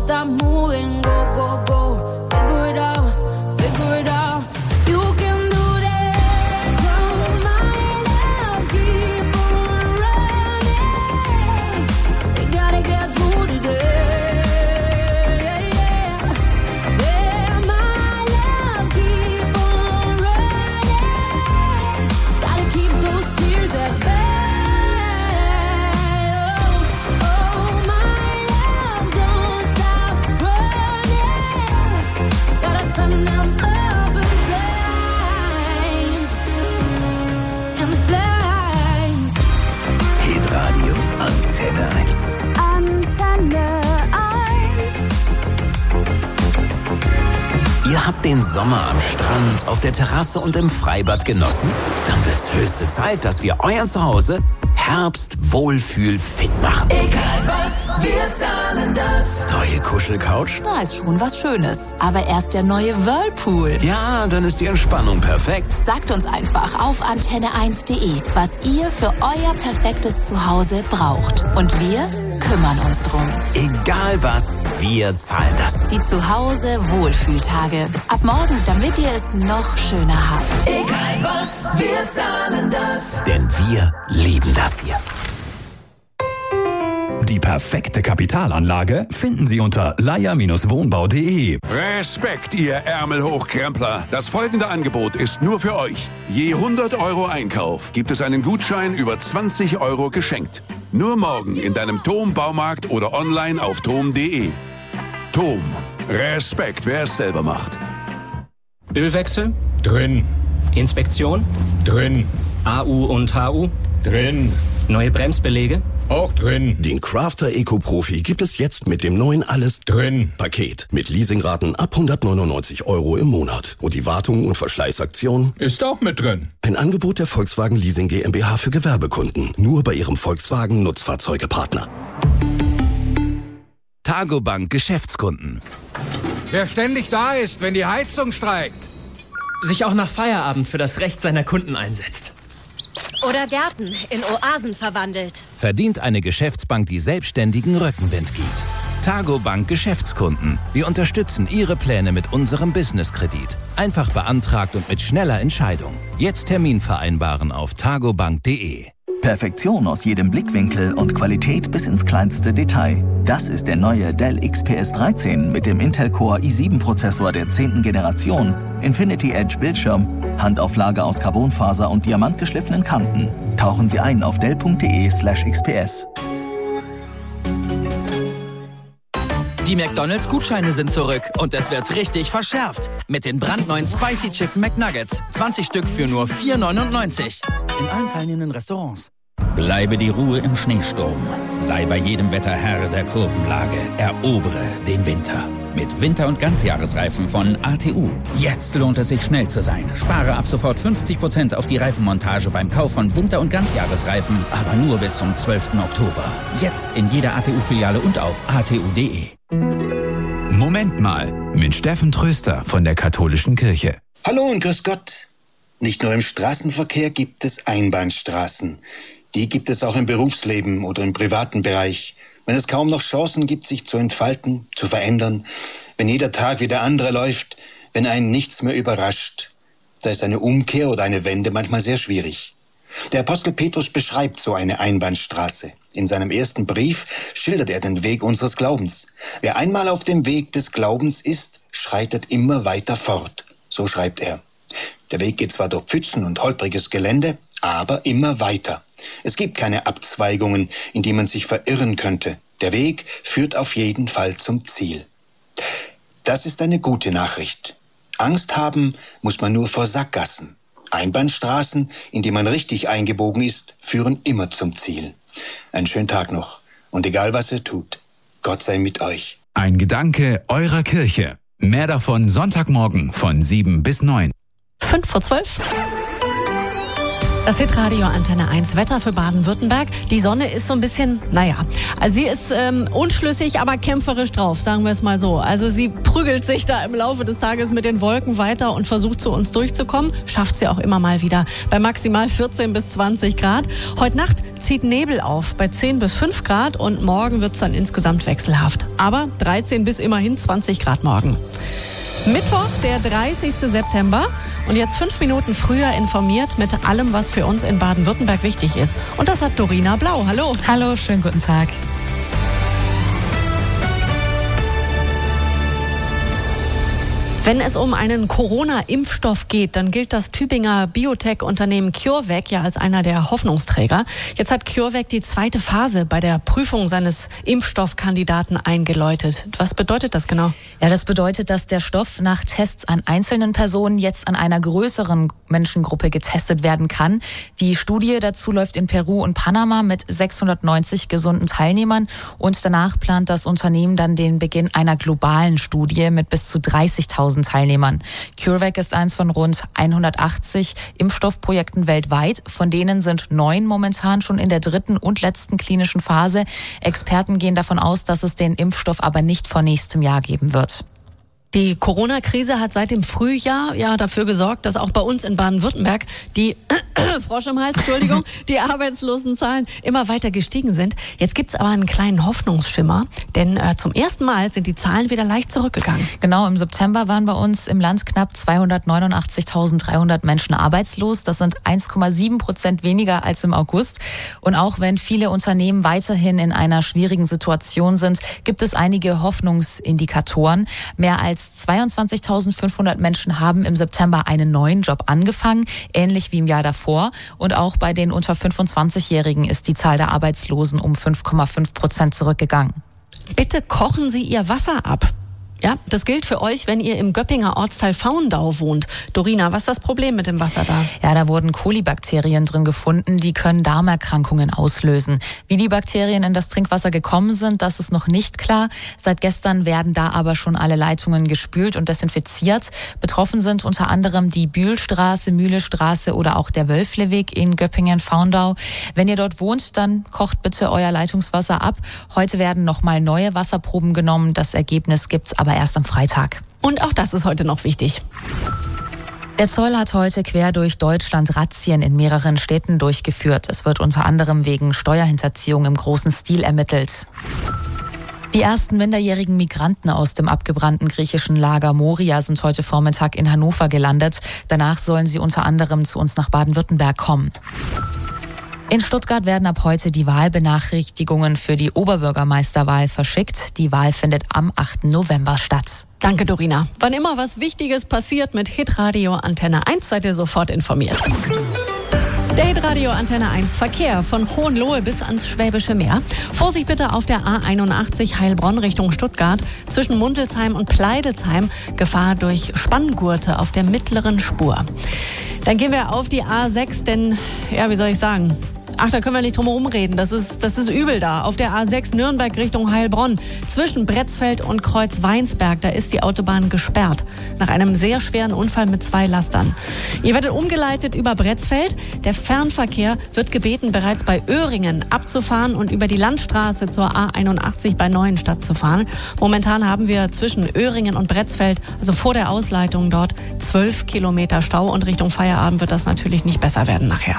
stop moving, go, go, go. Figure it out, figure it out. You can do this, oh my love, keep on running. We gotta get through today. Yeah, my love, keep on running. Gotta keep those tears at bay. Hitradio Antenne 1. Antenne 1. Ihr habt den Sommer am Strand, auf der Terrasse und im Freibad genossen? Dann wird's höchste Zeit, dass wir euer Zuhause Herbst-Wohlfühl-fit machen. Egal was, wir zahlen das. Neue Kuschelcouch? Da ist schon was Schönes. Aber erst der neue Whirlpool. Ja, dann ist die Entspannung perfekt. Sagt uns einfach auf antenne1.de, was ihr für euer perfektes Zuhause braucht. Und wir kümmern uns drum. Egal was, wir zahlen das. Die Zuhause-Wohlfühltage. Ab morgen, damit ihr es noch schöner habt. Egal was, wir zahlen das. Denn wir lieben das hier. Die perfekte Kapitalanlage finden Sie unter leier-wohnbau.de. Respekt, ihr Ärmelhochkrempler. Das folgende Angebot ist nur für euch. Je 100 € Einkauf gibt es einen Gutschein über 20 € geschenkt. Nur morgen in deinem TOM-Baumarkt oder online auf tom.de. TOM. Respekt, wer es selber macht. Ölwechsel? Drin. Inspektion? Drin. AU und HU? Drin. Neue Bremsbeläge? Auch drin. Den Crafter Eco-Profi gibt es jetzt mit dem neuen Alles Drin. Paket. Mit Leasingraten ab 199 € im Monat. Und die Wartung und Verschleißaktion Ist auch mit drin. ein Angebot der Volkswagen Leasing GmbH für Gewerbekunden. Nur bei ihrem Volkswagen Nutzfahrzeugepartner. Targobank Geschäftskunden. Wer ständig da ist, wenn die Heizung streikt. Sich auch nach Feierabend für das Recht seiner Kunden einsetzt. Oder Gärten in Oasen verwandelt. Verdient eine Geschäftsbank, die Selbstständigen Rückenwind gibt. Targobank Geschäftskunden. Wir unterstützen Ihre Pläne mit unserem Businesskredit. Einfach beantragt und mit schneller Entscheidung. Jetzt Termin vereinbaren auf targobank.de. Perfektion aus jedem Blickwinkel und Qualität bis ins kleinste Detail. Das ist der neue Dell XPS 13 mit dem Intel Core i7-Prozessor der 10. Generation, Infinity Edge Bildschirm, Handauflage aus Carbonfaser und diamantgeschliffenen Kanten. Tauchen Sie ein auf dell.de/xps. Die McDonald's-Gutscheine sind zurück und es wird richtig verschärft. Mit den brandneuen Spicy Chicken McNuggets. 20 Stück für nur $4,99. In allen teilnehmenden Restaurants. Bleibe die Ruhe im Schneesturm. Sei bei jedem Wetter Herr der Kurvenlage. Erobere den Winter. Mit Winter- und Ganzjahresreifen von ATU. Jetzt lohnt es sich, schnell zu sein. Spare ab sofort 50% auf die Reifenmontage beim Kauf von Winter- und Ganzjahresreifen. Aber nur bis zum 12. Oktober. Jetzt in jeder ATU-Filiale und auf atu.de. Moment mal, mit Steffen Tröster von der Katholischen Kirche. Hallo und grüß Gott. Nicht nur im Straßenverkehr gibt es Einbahnstraßen. Die gibt es auch im Berufsleben oder im privaten Bereich. Wenn es kaum noch Chancen gibt, sich zu entfalten, zu verändern, wenn jeder Tag wie der andere läuft, wenn einen nichts mehr überrascht, da ist eine Umkehr oder eine Wende manchmal sehr schwierig. Der Apostel Petrus beschreibt so eine Einbahnstraße. In seinem ersten Brief schildert er den Weg unseres Glaubens. Wer einmal auf dem Weg des Glaubens ist, schreitet immer weiter fort. So schreibt er. Der Weg geht zwar durch Pfützen und holpriges Gelände, aber immer weiter. Es gibt keine Abzweigungen, in die man sich verirren könnte. Der Weg führt auf jeden Fall zum Ziel. Das ist eine gute Nachricht. Angst haben muss man nur vor Sackgassen. Einbahnstraßen, in die man richtig eingebogen ist, führen immer zum Ziel. Einen schönen Tag noch. Und egal was ihr tut, Gott sei mit euch. Ein Gedanke eurer Kirche. Mehr davon Sonntagmorgen von 7 bis 9. 5:12. Das Hitradio Antenne 1 Wetter für Baden-Württemberg. Die Sonne ist so ein bisschen, also sie ist unschlüssig, aber kämpferisch drauf, sagen wir es mal so. Also sie prügelt sich da im Laufe des Tages mit den Wolken weiter und versucht zu uns durchzukommen. Schafft sie auch immer mal wieder bei maximal 14 bis 20 Grad. Heute Nacht zieht Nebel auf bei 10 bis 5 Grad und morgen wird es dann insgesamt wechselhaft. Aber 13 bis immerhin 20 Grad morgen. Mittwoch, der 30. September. Und jetzt 5 Minuten früher informiert mit allem, was für uns in Baden-Württemberg wichtig ist. Und das hat Dorina Blau. Hallo. Hallo, schönen guten Tag. Wenn es um einen Corona-Impfstoff geht, dann gilt das Tübinger Biotech-Unternehmen CureVac ja als einer der Hoffnungsträger. Jetzt hat CureVac die zweite Phase bei der Prüfung seines Impfstoffkandidaten eingeläutet. Was bedeutet das genau? Ja, das bedeutet, dass der Stoff nach Tests an einzelnen Personen jetzt an einer größeren Menschengruppe getestet werden kann. Die Studie dazu läuft in Peru und Panama mit 690 gesunden Teilnehmern. Und danach plant das Unternehmen dann den Beginn einer globalen Studie mit bis zu 30.000 Teilnehmern. CureVac ist eins von rund 180 Impfstoffprojekten weltweit. Von denen sind 9 momentan schon in der 3. und letzten klinischen Phase. Experten gehen davon aus, dass es den Impfstoff aber nicht vor nächstem Jahr geben wird. Die Corona-Krise hat seit dem Frühjahr ja dafür gesorgt, dass auch bei uns in Baden-Württemberg die Frosch im Hals, Entschuldigung, die Arbeitslosenzahlen immer weiter gestiegen sind. Jetzt gibt's aber einen kleinen Hoffnungsschimmer, denn zum ersten Mal sind die Zahlen wieder leicht zurückgegangen. Genau, im September waren bei uns im Land knapp 289.300 Menschen arbeitslos. Das sind 1,7% weniger als im August. Und auch wenn viele Unternehmen weiterhin in einer schwierigen Situation sind, gibt es einige Hoffnungsindikatoren. Mehr als 22.500 Menschen haben im September einen neuen Job angefangen, ähnlich wie im Jahr davor. Und auch bei den unter 25-Jährigen ist die Zahl der Arbeitslosen um 5,5% zurückgegangen. Bitte kochen Sie Ihr Wasser ab. Ja, das gilt für euch, wenn ihr im Göppinger Ortsteil Faundau wohnt. Dorina, was ist das Problem mit dem Wasser da? Ja, da wurden Kolibakterien drin gefunden, die können Darmerkrankungen auslösen. Wie die Bakterien in das Trinkwasser gekommen sind, das ist noch nicht klar. Seit gestern werden da aber schon alle Leitungen gespült und desinfiziert. Betroffen sind unter anderem die Bühlstraße, Mühlestraße oder auch der Wölfleweg in Göppingen-Faundau. Wenn ihr dort wohnt, dann kocht bitte euer Leitungswasser ab. Heute werden nochmal neue Wasserproben genommen. Das Ergebnis gibt's aber erst am Freitag. Und auch das ist heute noch wichtig. Der Zoll hat heute quer durch Deutschland Razzien in mehreren Städten durchgeführt. Es wird unter anderem wegen Steuerhinterziehung im großen Stil ermittelt. Die ersten minderjährigen Migranten aus dem abgebrannten griechischen Lager Moria sind heute Vormittag in Hannover gelandet. Danach sollen sie unter anderem zu uns nach Baden-Württemberg kommen. In Stuttgart werden ab heute die Wahlbenachrichtigungen für die Oberbürgermeisterwahl verschickt. Die Wahl findet am 8. November statt. Danke, Dorina. Wann immer was Wichtiges passiert mit Hitradio Antenne 1, seid ihr sofort informiert. Der Hitradio Antenne 1 Verkehr von Hohenlohe bis ans Schwäbische Meer. Vorsicht bitte auf der A81 Heilbronn Richtung Stuttgart. Zwischen Mundelsheim und Pleidelsheim Gefahr durch Spanngurte auf der mittleren Spur. Dann gehen wir auf die A6, denn, ja, wie soll ich sagen... Ach, da können wir nicht drum herum reden. Das ist übel da. Auf der A6 Nürnberg Richtung Heilbronn. Zwischen Bretzfeld und Kreuz-Weinsberg, da ist die Autobahn gesperrt. Nach einem sehr schweren Unfall mit 2 Lastern. Ihr werdet umgeleitet über Bretzfeld. Der Fernverkehr wird gebeten, bereits bei Öhringen abzufahren und über die Landstraße zur A81 bei Neuenstadt zu fahren. Momentan haben wir zwischen Öhringen und Bretzfeld, also vor der Ausleitung dort, 12 Kilometer Stau. Und Richtung Feierabend wird das natürlich nicht besser werden nachher.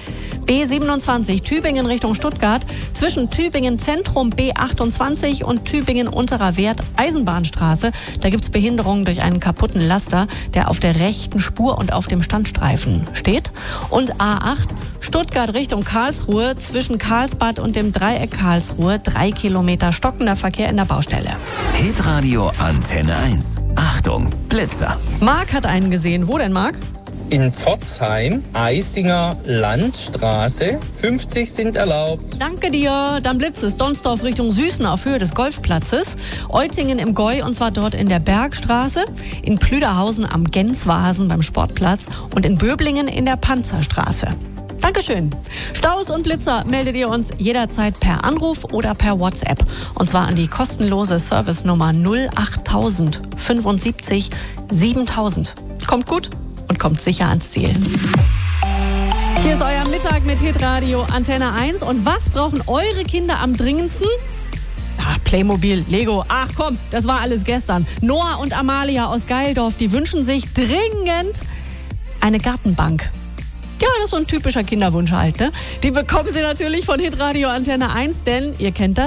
B27 Tübingen Richtung Stuttgart, zwischen Tübingen Zentrum B28 und Tübingen Unterer Wert Eisenbahnstraße. Da gibt's Behinderungen durch einen kaputten Laster, der auf der rechten Spur und auf dem Standstreifen steht. Und A8 Stuttgart Richtung Karlsruhe, zwischen Karlsbad und dem Dreieck Karlsruhe, 3 Kilometer stockender Verkehr in der Baustelle. Hitradio Antenne 1. Achtung, Blitzer. Marc hat einen gesehen. Wo denn, Marc? In Pforzheim, Eisinger Landstraße, 50 sind erlaubt. Danke dir. Dann blitzt es Donsdorf Richtung Süßen auf Höhe des Golfplatzes. Eutingen im Gäu, und zwar dort in der Bergstraße. In Plüderhausen am Genswasen beim Sportplatz. Und in Böblingen in der Panzerstraße. Dankeschön. Staus und Blitzer meldet ihr uns jederzeit per Anruf oder per WhatsApp. Und zwar an die kostenlose Servicenummer 08000 75 7000. Kommt gut und kommt sicher ans Ziel. Hier ist euer Mittag mit Hitradio Antenne 1. Und was brauchen eure Kinder am dringendsten? Playmobil, Lego. Ach komm, das war alles gestern. Noah und Amalia aus Geildorf, die wünschen sich dringend eine Gartenbank. Ja, das ist so ein typischer Kinderwunsch halt, ne? Die bekommen Sie natürlich von Hitradio Antenne 1, denn ihr kennt das.